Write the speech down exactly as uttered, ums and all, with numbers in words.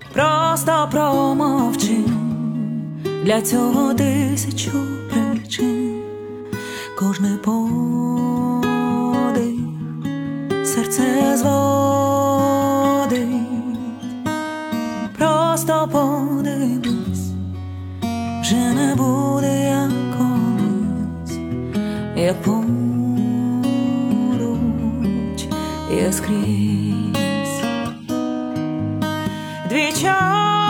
Просто промовчи, для цього тисячу причин. Кожний подих серце зводить. Просто подивись, вже не буде як колись, як поруч є скрізь. Дві чаші